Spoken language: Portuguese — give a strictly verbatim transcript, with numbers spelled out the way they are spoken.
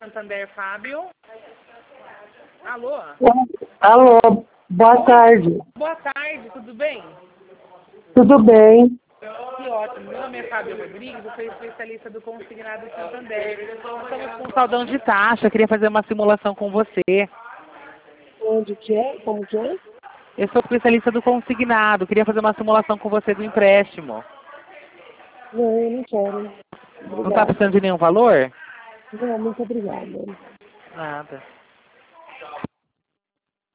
Santander, Fábio. Alô? Alô, boa tarde. Boa tarde, tudo bem? Tudo bem? Que ótimo. Meu nome é Fábio Rodrigues, eu sou especialista do Consignado Santander. Nós estamos com um saldão de taxa, eu queria fazer uma simulação com você. Onde que é? Como que é? Eu sou especialista do Consignado, queria fazer uma simulação com você do empréstimo. Não, eu não quero. Não está precisando de nenhum valor? Não, muito obrigada. Nada.